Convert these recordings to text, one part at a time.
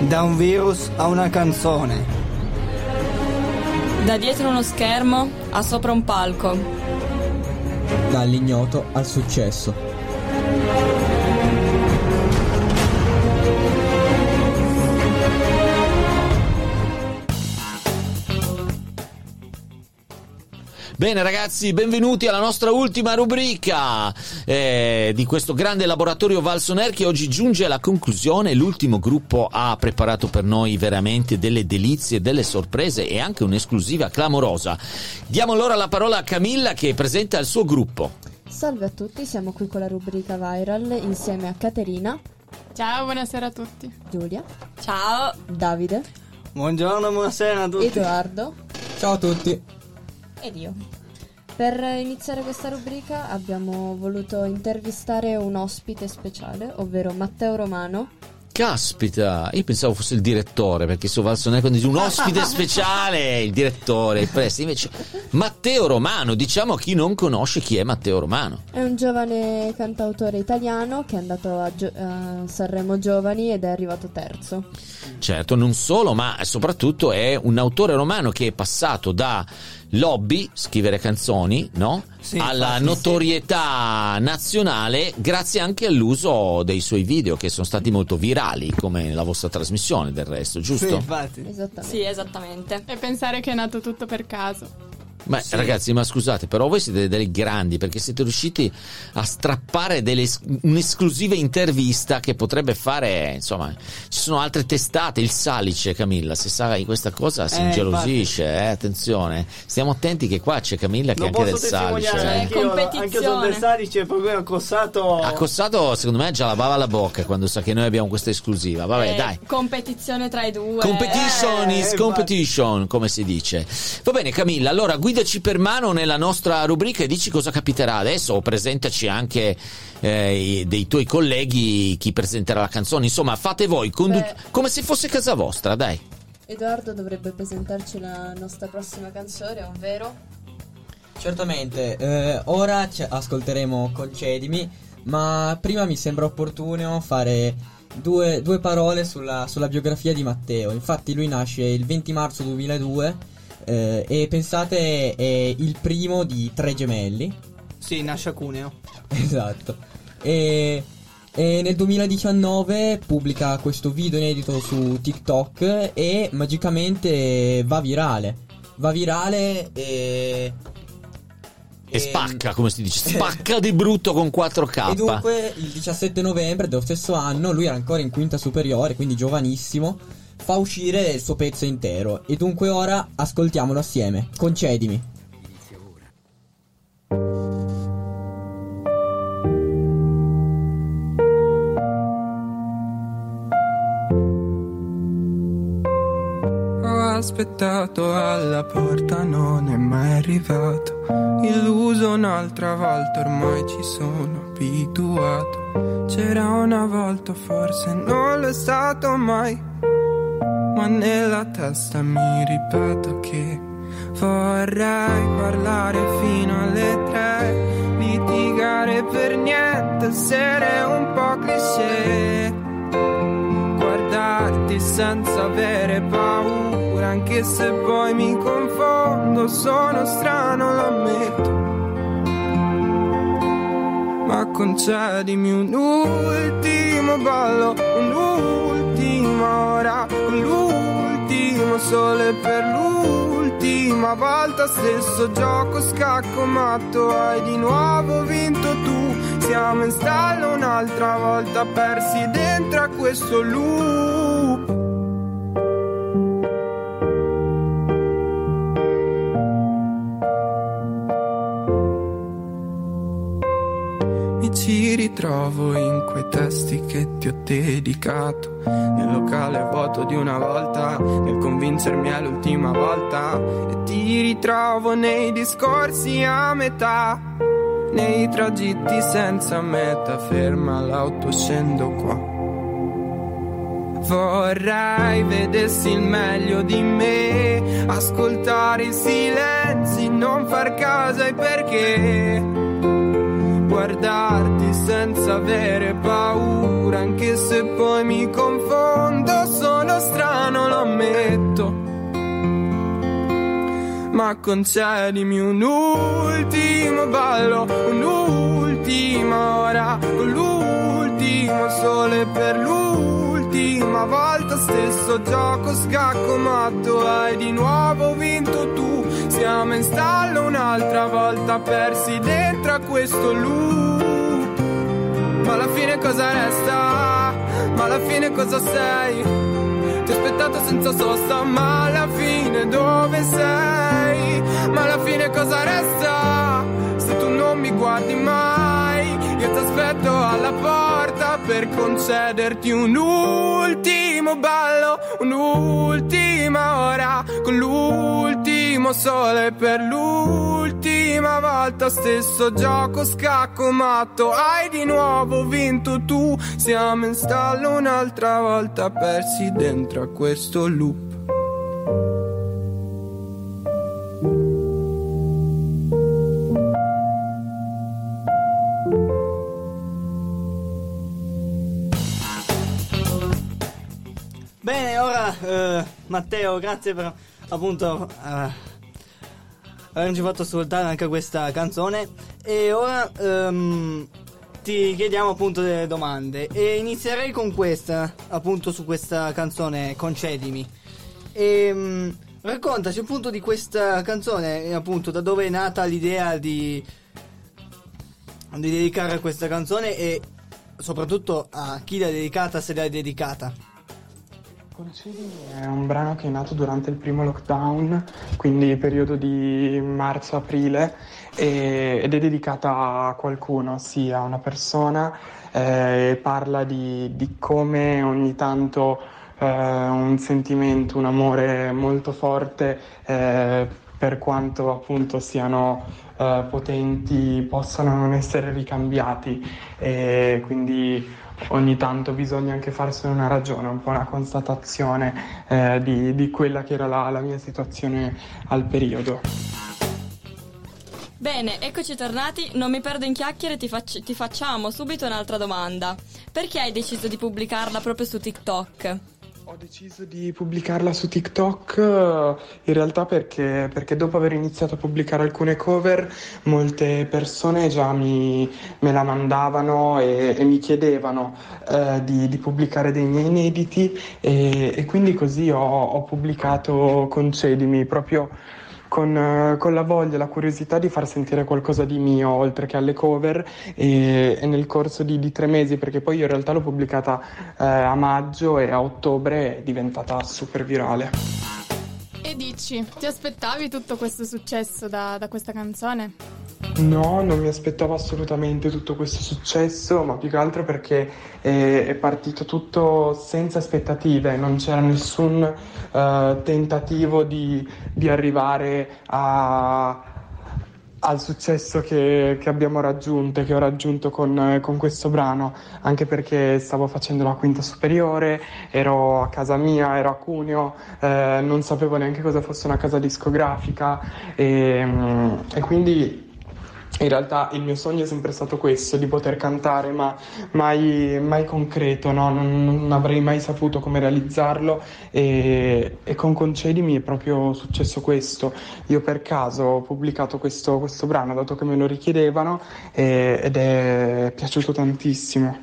Da un virus a una canzone. Da dietro uno schermo a sopra un palco. Dall'ignoto al successo. Bene ragazzi, benvenuti alla nostra ultima rubrica di questo grande laboratorio Valsoner che oggi giunge alla conclusione. L'ultimo gruppo ha preparato per noi veramente delle delizie, delle sorprese e anche un'esclusiva clamorosa. Diamo allora la parola a Camilla che presenta il suo gruppo. Salve a tutti, siamo qui con la rubrica Viral insieme a Caterina. Ciao, buonasera a tutti. Giulia. Ciao. Davide. Buongiorno, buonasera a tutti. Edoardo. Ciao a tutti. Ed io. Per iniziare questa rubrica abbiamo voluto intervistare un ospite speciale, ovvero Matteo Romano. Caspita, io pensavo fosse il direttore, perché su Valsoner quando dice un ospite speciale, il diretore, il presti, invece Matteo Romano. Diciamo a chi non conosce chi è Matteo Romano. È un giovane cantautore italiano che è andato a Sanremo Giovani ed è arrivato terzo. Certo, non solo, ma soprattutto è un autore romano che è passato da l'hobby, scrivere canzoni, no? Sì, alla notorietà nazionale grazie anche all'uso dei suoi video che sono stati molto virali, come la vostra trasmissione del resto, giusto? Sì, infatti. Esattamente. Sì, esattamente. E pensare che è nato tutto per caso. Ma sì. Ragazzi, ma scusate, però voi siete dei grandi perché siete riusciti a strappare un'esclusiva intervista che potrebbe fare, insomma, ci sono altre testate, il Salice, Camilla, se sai questa cosa si ingelosisce, attenzione, stiamo attenti che qua c'è Camilla che è anche del Salice. Anche sul del Salice proprio accossato secondo me già lavava la bocca quando sa che noi abbiamo questa esclusiva, vabbè dai. Competizione tra i due. Competition is competition, come si dice. Va bene Camilla, allora guidaci per mano nella nostra rubrica e dici cosa capiterà adesso, o presentaci anche dei tuoi colleghi, chi presenterà la canzone, insomma fate voi come se fosse casa vostra, dai. Edoardo dovrebbe presentarci la nostra prossima canzone, ovvero? Certamente, ora ascolteremo Concedimi, ma prima mi sembra opportuno fare due parole sulla biografia di Matteo. Infatti lui nasce il 20 marzo 2002 e pensate è il primo di 3 gemelli. Sì, nasce a Cuneo. Esatto. E nel 2019 pubblica questo video inedito su TikTok e magicamente va virale e spacca, come si dice, spacca di brutto con 4K. E dunque il 17 novembre dello stesso anno, lui era ancora in quinta superiore, quindi giovanissimo, fa uscire il suo pezzo intero. E dunque ora ascoltiamolo assieme. Concedimi. Ho aspettato alla porta, non è mai arrivato. Illuso un'altra volta, ormai ci sono abituato. C'era una volta, forse non lo è stato mai, ma nella testa mi ripeto che vorrei parlare fino alle 3, litigare per niente, essere un po' cliché, guardarti senza avere paura, anche se poi mi confondo, sono strano, lo ammetto, ma concedimi un ultimo ballo, un'ultima ora, l'ultimo sole per l'ultima volta, stesso gioco, scacco matto, hai di nuovo vinto tu, siamo in stallo un'altra volta, persi dentro a questo loop. Ci ritrovo in quei testi che ti ho dedicato, nel locale vuoto di una volta, nel convincermi è l'ultima volta, e ti ritrovo nei discorsi a metà, nei tragitti senza meta, ferma l'auto, scendo qua. Vorrei vedessi il meglio di me, ascoltare i silenzi, non far caso ai perché, guardarti senza avere paura, anche se poi mi confondo, sono strano, lo ammetto. Ma concedimi un ultimo ballo, un'ultima ora, con l'ultimo sole per l'ultima volta. Stesso gioco, scacco matto, hai di nuovo vinto tu. Siamo in stallo un'altra volta, persi dentro a questo loop. Ma alla fine cosa resta? Ma alla fine cosa sei? Ti ho aspettato senza sosta, ma alla fine dove sei? Ma alla fine cosa resta? Se tu non mi guardi mai, io ti aspetto alla porta per concederti un ultimo ballo, un'ultima ora, con l'ultimo sole per l'ultima volta. Stesso gioco, scacco matto, hai di nuovo vinto tu. Siamo in stallo un'altra volta, persi dentro a questo loop. Bene, ora Matteo, grazie per appunto averci fatto ascoltare anche questa canzone. E ora ti chiediamo appunto delle domande e inizierei con questa, appunto su questa canzone Concedimi. E raccontaci appunto di questa canzone, appunto da dove è nata l'idea di dedicare questa canzone e soprattutto a chi l'ha dedicata, se l'hai dedicata. Concedimi è un brano che è nato durante il primo lockdown, quindi periodo di marzo-aprile, ed è dedicata a qualcuno, sì, a una persona. Parla di come ogni tanto un sentimento, un amore molto forte, per quanto appunto siano potenti, possano non essere ricambiati, e quindi ogni tanto bisogna anche farsene una ragione, un po' una constatazione di quella che era la mia situazione al periodo. Bene, eccoci tornati, non mi perdo in chiacchiere, ti facciamo subito un'altra domanda. Perché hai deciso di pubblicarla proprio su TikTok? Ho deciso di pubblicarla su TikTok in realtà perché dopo aver iniziato a pubblicare alcune cover, molte persone già me la mandavano e mi chiedevano di pubblicare dei miei inediti, e quindi così ho pubblicato Concedimi, proprio con la voglia e la curiosità di far sentire qualcosa di mio oltre che alle cover, e nel corso di 3 mesi, perché poi io in realtà l'ho pubblicata a maggio e a ottobre è diventata super virale. E dici, ti aspettavi tutto questo successo da questa canzone? No, non mi aspettavo assolutamente tutto questo successo, ma più che altro perché è partito tutto senza aspettative, non c'era nessun tentativo di arrivare al successo che abbiamo raggiunto e che ho raggiunto con questo brano, anche perché stavo facendo la quinta superiore, ero a casa mia, ero a Cuneo, non sapevo neanche cosa fosse una casa discografica, e quindi in realtà il mio sogno è sempre stato questo, di poter cantare, ma mai concreto, no? Non avrei mai saputo come realizzarlo, e con Concedimi è proprio successo questo. Io per caso ho pubblicato questo brano, dato che me lo richiedevano, ed è piaciuto tantissimo.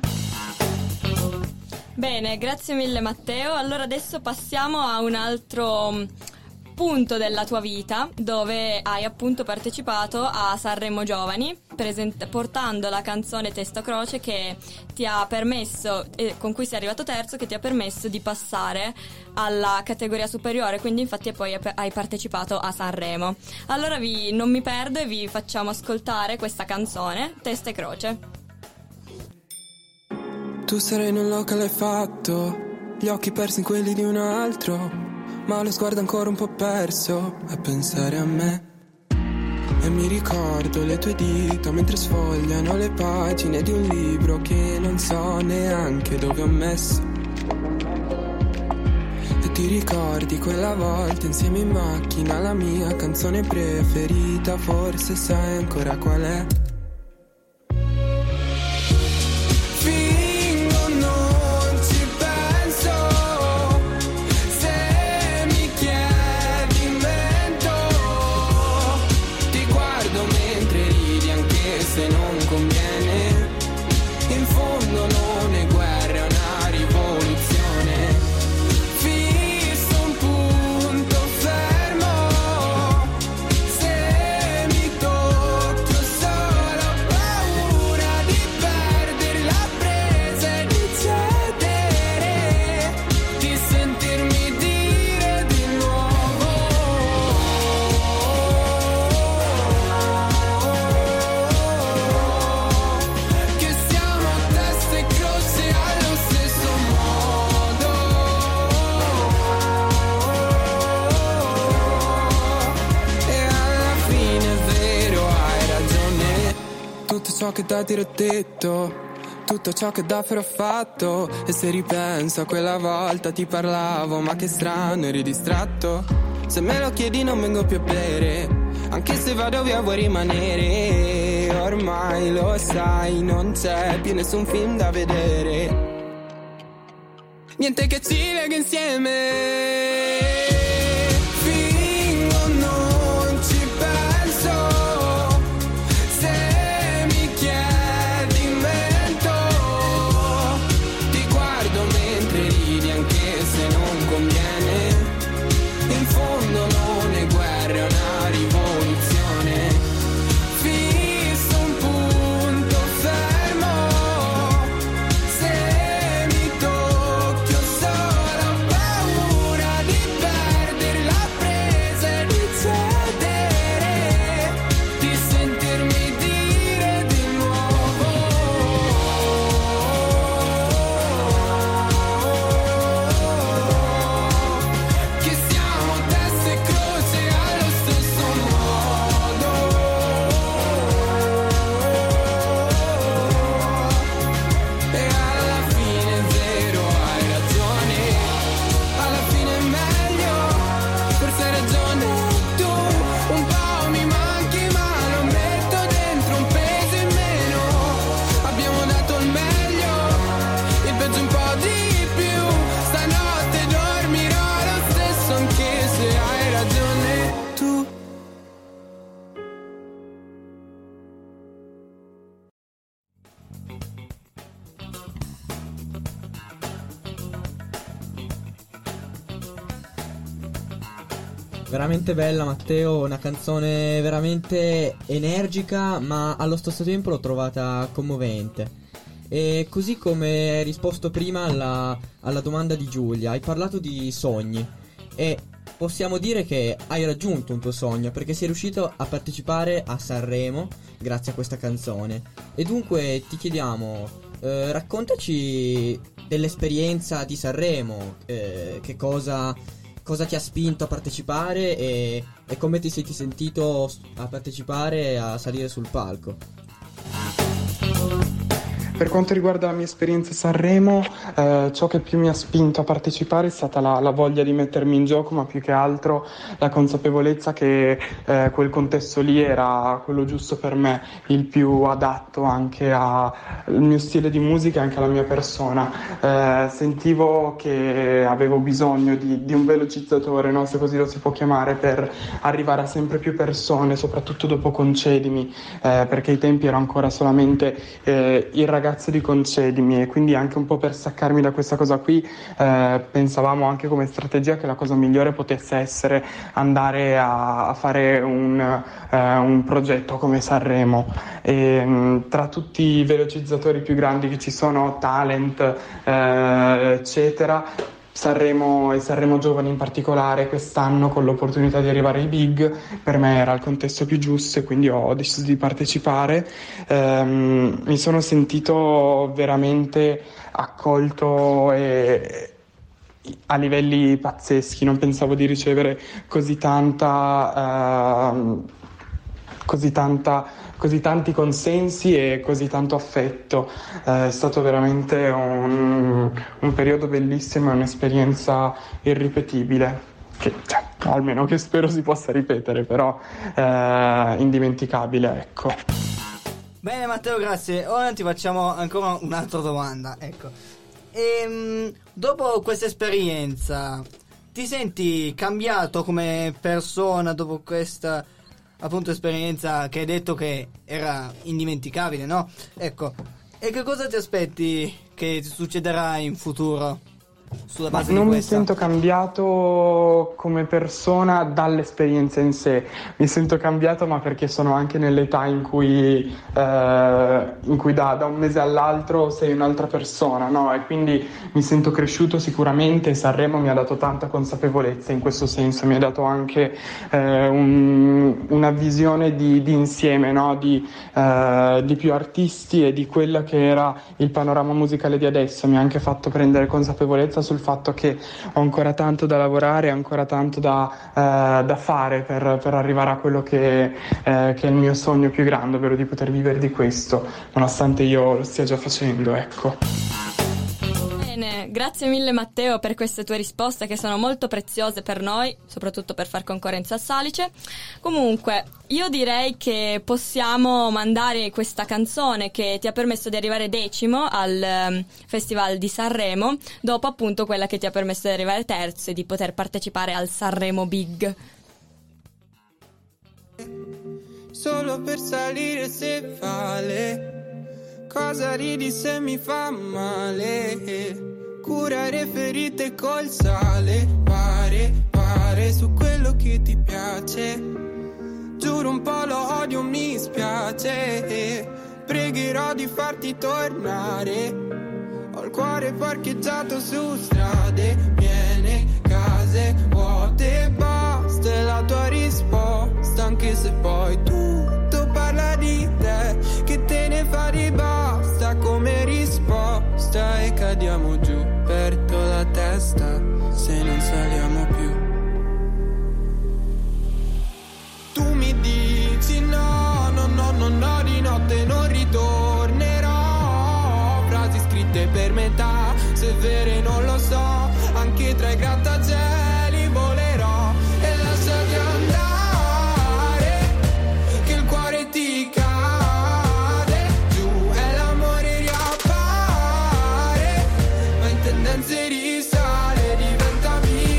Bene, grazie mille Matteo. Allora adesso passiamo a un altro punto della tua vita, dove hai appunto partecipato a Sanremo Giovani portando la canzone Testa Croce, che ti ha permesso, con cui sei arrivato terzo, che ti ha permesso di passare alla categoria superiore, quindi infatti poi hai partecipato a Sanremo. Allora non mi perdo e vi facciamo ascoltare questa canzone Testa Croce. Tu sarai in un locale fatto, gli occhi persi in quelli di un altro, ma lo sguardo ancora un po' perso a pensare a me. E mi ricordo le tue dita mentre sfogliano le pagine di un libro che non so neanche dove ho messo. E ti ricordi quella volta insieme in macchina, la mia canzone preferita, forse sai ancora qual è. ciò che da dire ho detto, tutto ciò che davvero ho fatto. E se ripenso a quella volta ti parlavo, ma che strano, eri distratto. Se me lo chiedi non vengo più a bere, anche se vado via vuoi rimanere. Ormai lo sai, non c'è più nessun film da vedere, niente che ci lega insieme. Fingo non ci penso, se mi chiedi invento. Ti guardo mentre ridi anche se non conviene. In fondo non è guerra, è una rivoluzione. Fisso un punto fermo, se mi tocchi ho solo paura di perdere la presa e di cedere, di sentirmi dire di nuovo che siamo testa e croce allo stesso modo. E alla fine è vero, hai ragione, alla fine è meglio, forse hai ragione tu. Un po' mi manchi ma lo metto dentro, un peso in meno. Abbiamo dato il meglio, il peggio un po' di più. Stanotte dormirò lo stesso anche se hai ragione tu. Veramente bella, Matteo, una canzone veramente energica, ma allo stesso tempo l'ho trovata commovente. E così come hai risposto prima alla domanda di Giulia, hai parlato di sogni e possiamo dire che hai raggiunto un tuo sogno perché sei riuscito a partecipare a Sanremo grazie a questa canzone. E dunque ti chiediamo, raccontaci dell'esperienza di Sanremo, che cosa ti ha spinto a partecipare e come ti sei sentito a partecipare e a salire sul palco. Per quanto riguarda la mia esperienza a Sanremo, ciò che più mi ha spinto a partecipare è stata la voglia di mettermi in gioco, ma più che altro la consapevolezza che quel contesto lì era quello giusto per me, il più adatto anche al mio stile di musica e anche alla mia persona. Sentivo che avevo bisogno di un velocizzatore, no? Se così lo si può chiamare, per arrivare a sempre più persone, soprattutto dopo Concedimi, perché ai tempi ero ancora solamente il ragazzo di Concedimi, e quindi anche un po' per staccarmi da questa cosa qui pensavamo anche come strategia che la cosa migliore potesse essere andare a fare un progetto come Sanremo. Tra tutti i velocizzatori più grandi che ci sono, Talent, eccetera, Sanremo e Sanremo Giovani in particolare quest'anno, con l'opportunità di arrivare ai big, per me era il contesto più giusto e quindi ho deciso di partecipare. Mi sono sentito veramente accolto e a livelli pazzeschi, non pensavo di ricevere così tanti consensi e così tanto affetto. È stato veramente un periodo bellissimo e un'esperienza irripetibile, almeno che spero si possa ripetere, però indimenticabile, ecco. Bene Matteo, grazie. Ora ti facciamo ancora un'altra domanda, ecco. Dopo questa esperienza ti senti cambiato come persona dopo questa appunto esperienza che hai detto che era indimenticabile, no? Ecco, e che cosa ti aspetti che ti succederà in futuro sulla base di Non mi questa? sento cambiato come persona dall'esperienza in sé, mi sento cambiato ma perché sono anche nell'età in cui da un mese all'altro sei un'altra persona, no? E quindi mi sento cresciuto sicuramente. Sanremo mi ha dato tanta consapevolezza in questo senso, mi ha dato anche una visione di insieme, no? Di più artisti e di quello che era il panorama musicale di adesso. Mi ha anche fatto prendere consapevolezza sul fatto che ho ancora tanto da lavorare, ancora tanto da fare per arrivare a quello che è il mio sogno più grande, ovvero di poter vivere di questo, nonostante io lo stia già facendo, ecco. Bene, grazie mille Matteo per queste tue risposte che sono molto preziose per noi, soprattutto per far concorrenza a Salice. Comunque, io direi che possiamo mandare questa canzone che ti ha permesso di arrivare 10° al Festival di Sanremo, dopo appunto quella che ti ha permesso di arrivare 3° e di poter partecipare al Sanremo Big. Solo per salire se vale. Cosa ridi se mi fa male? Curare ferite col sale. Pare su quello che ti piace. Giuro un po' lo odio, mi spiace. Pregherò di farti tornare. Ho il cuore parcheggiato su strade piene, case vuote, basta è la tua risposta. Anche se poi tutto parla di te, che te ne fa di basta come risposta. E cadiamo giù, perdo la testa se non saliamo più. Tu mi dici no, di notte non ritornerò. Frasi scritte per metà, se vere non lo so. Anche tra i grattacieli volerò. E lasciati andare, che il cuore ti cade giù e l'amore riappare. Ma in tendenze risale, diventa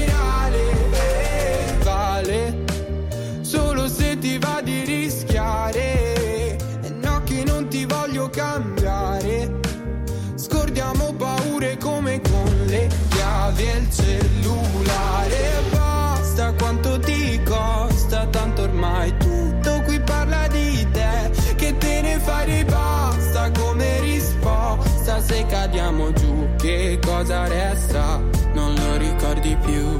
virale. Vale solo se ti va di rischiare. E no che non ti voglio cambiare. Scordiamo paure come con le chiavi e il cellulare. Basta, quanto ti costa, tanto ormai tutto qui parla di te. Che te ne fai di basta come risposta. Se cadiamo giù, che cosa resta? Non lo ricordi più.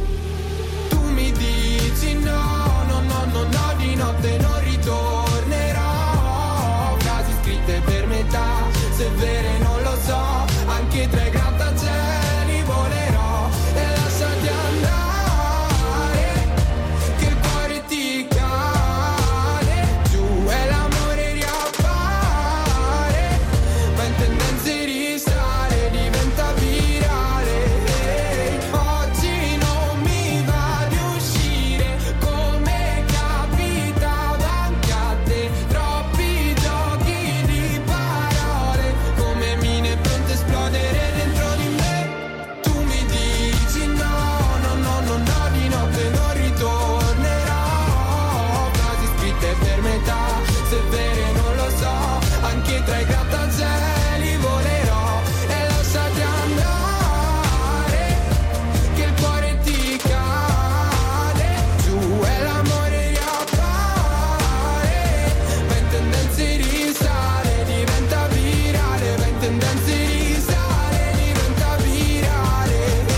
Tu mi dici no, di notte non ritornerò. Frasi scritte per metà, se vere non lo so. Anche tra i grattacieli volerò. E lasciati andare, che il cuore ti cade giù e l'amore riappare. Ma in tendenze risale, diventa virale. Oggi non mi va di uscire come capitava anche a te. Troppi giochi di parole, come mine pronte a esplodere dentro di me. Tu mi dici no, di notte non ritornerò. Frasi scritte per metà, se vere non lo so. Anche tra i grattacieli volerò. E lasciati andare, che il cuore ti cade giù e l'amore riappare. Ma in tendenze risale, diventa virale. Ma in tendenze risale, diventa virale.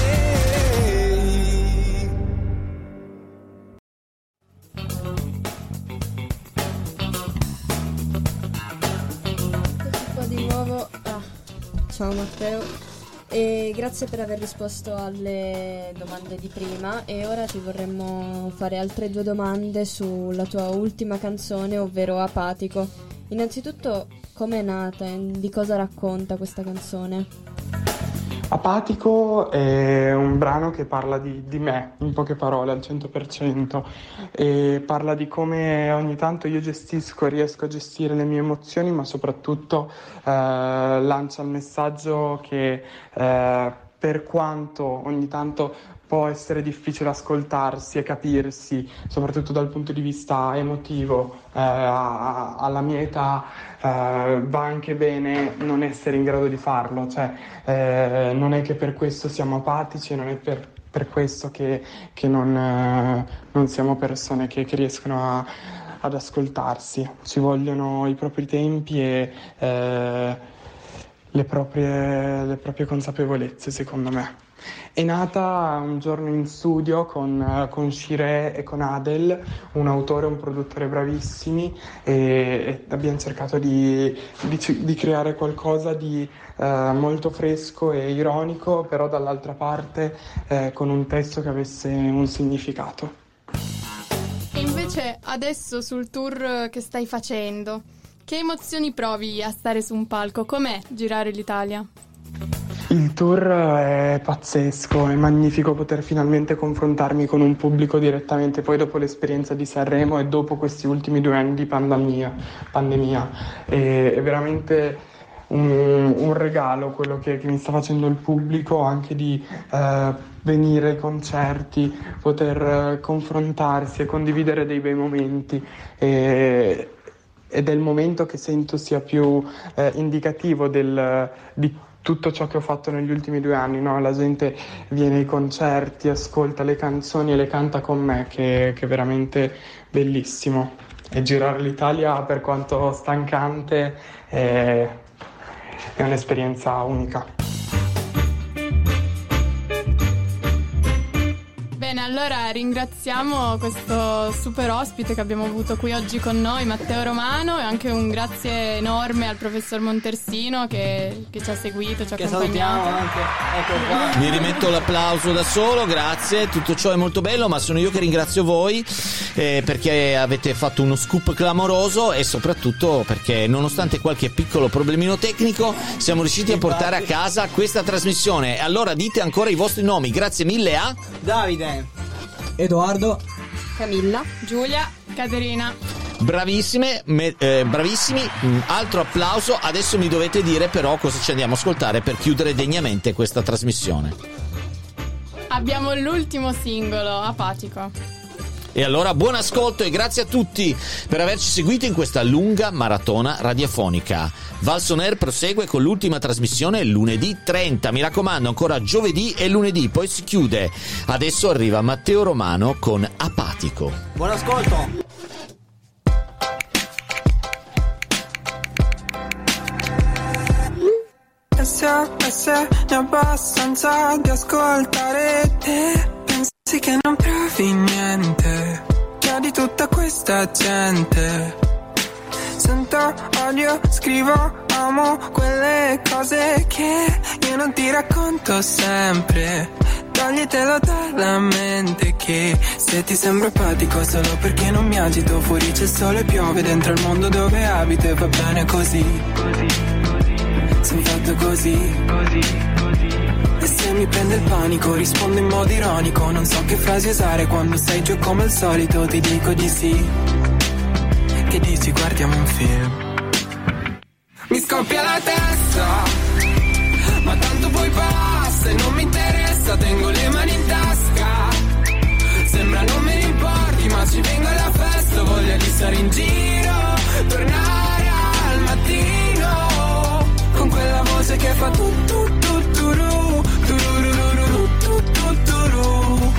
Eccoci qua di nuovo. Ciao Matteo, e grazie per aver risposto alle domande di prima. E ora ti vorremmo fare altre 2 domande sulla tua ultima canzone, ovvero Apatico. Innanzitutto, com'è nata e di cosa racconta questa canzone? Apatico è un brano che parla di me, in poche parole, al 100%, e parla di come ogni tanto io riesco a gestire le mie emozioni, ma soprattutto lancia il messaggio che per quanto ogni tanto può essere difficile ascoltarsi e capirsi, soprattutto dal punto di vista emotivo, alla mia età va anche bene non essere in grado di farlo, cioè non è che per questo siamo apatici, non è per questo che non siamo persone che riescono ad ascoltarsi. Ci vogliono i propri tempi e le proprie consapevolezze, secondo me. È nata un giorno in studio con Shiré e con Adel, un autore e un produttore bravissimi, e abbiamo cercato di creare qualcosa di molto fresco e ironico, però dall'altra parte con un testo che avesse un significato. E invece adesso sul tour che stai facendo, che emozioni provi a stare su un palco? Com'è girare l'Italia? Il tour è pazzesco, è magnifico poter finalmente confrontarmi con un pubblico direttamente, poi dopo l'esperienza di Sanremo e dopo questi ultimi 2 anni di pandemia. È veramente un regalo quello che mi sta facendo il pubblico, anche di venire ai concerti, poter confrontarsi e condividere dei bei momenti. Ed è il momento che sento sia più indicativo di tutto ciò che ho fatto negli ultimi 2 anni, no? La gente viene ai concerti, ascolta le canzoni e le canta con me, che è veramente bellissimo. E girare l'Italia, per quanto stancante, è un'esperienza unica. Bene, allora ringraziamo questo super ospite che abbiamo avuto qui oggi con noi, Matteo Romano, e anche un grazie enorme al professor Montersino che ci ha seguito, ci ha accompagnato. Salutiamo anche. Ecco qua. Mi rimetto l'applauso da solo, grazie, tutto ciò è molto bello, ma sono io che ringrazio voi perché avete fatto uno scoop clamoroso e soprattutto perché nonostante qualche piccolo problemino tecnico siamo riusciti a portare a casa questa trasmissione. Allora dite ancora i vostri nomi. Grazie mille a Davide, Edoardo, Camilla, Giulia, Caterina. bravissimi, altro applauso. Adesso mi dovete dire però cosa ci andiamo a ascoltare per chiudere degnamente questa trasmissione. Abbiamo l'ultimo singolo, Apatico. E allora buon ascolto e grazie a tutti per averci seguito in questa lunga maratona radiofonica. Valls On Air prosegue con l'ultima trasmissione lunedì 30, mi raccomando, ancora giovedì e lunedì, poi si chiude. Adesso arriva Matteo Romano con Apatico. buon ascolto. Se ne ho abbastanza di ascoltare te. Pensi che non provi niente, già di tutta questa gente. Sento odio, scrivo, amo quelle cose che io non ti racconto sempre. Toglitelo dalla mente che se ti sembro apatico solo perché non mi agito. Fuori c'è sole e piove, dentro il mondo dove abito e va bene così. Sono fatto così. E se mi prende il panico rispondo in modo ironico. Non so che frasi usare quando sei giù come al solito. Ti dico di sì. Che dici guardiamo un film. Mi scoppia la testa, ma tanto poi passa e non mi interessa. Tengo le mani in tasca, sembra non me ne importi, ma ci vengo alla festa. Voglia di stare in giro, tornare al mattino con quella voce che fa tu tu tu tu ru, tu ru ru ru ru, tu tu tu ru.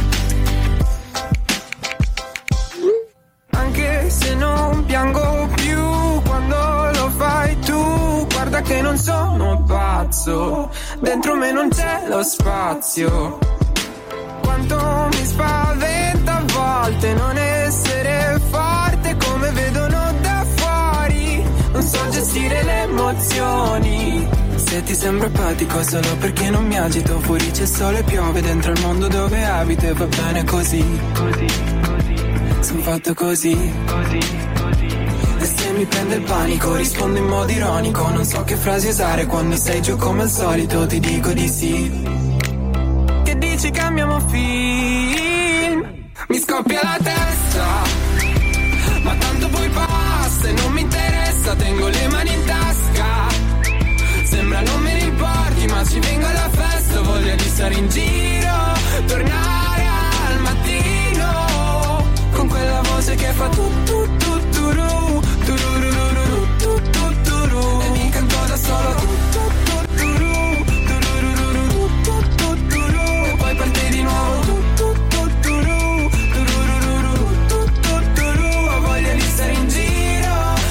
Anche se non piango più quando lo fai tu, guarda che non sono pazzo, dentro me non c'è lo spazio. Quanto mi spaventa a volte non essere forte come vedono da fuori. Non so gestire le emozioni. Se ti sembro apatico solo perché non mi agito. Fuori c'è sole e piove, dentro il mondo dove abito e va bene così. Sono fatto così. E se mi prende il panico rispondo in modo ironico. Non so che frasi usare quando sei giù come al solito. Ti dico di sì. Che dici cambiamo film. Mi scoppia la testa, ma tanto poi passa e non mi interessa. Tengo le mani in tasca, sembra non me ne importi, ma ci vengo alla festa. Voglia di stare in giro, tornare al mattino con quella voce che fa tu tu tu tu ru, tu ru ru ru ru, tu tu tu ru. E mi canto da solo tu tu tu tu ru, tu ru ru ru ru, tu tu tu ru. E poi parte di nuovo tu tu tu tu ru, tu ru ru ru ru, tu tu tu ru. Ho voglia di stare in giro,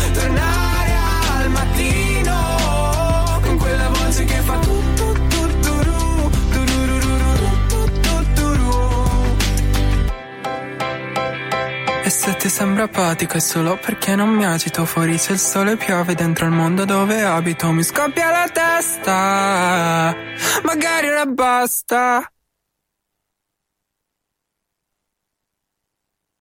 Se ti sembra apatico è solo perché non mi agito. Fuori c'è il sole, piove, dentro il mondo dove abito mi scoppia la testa. Magari ora basta.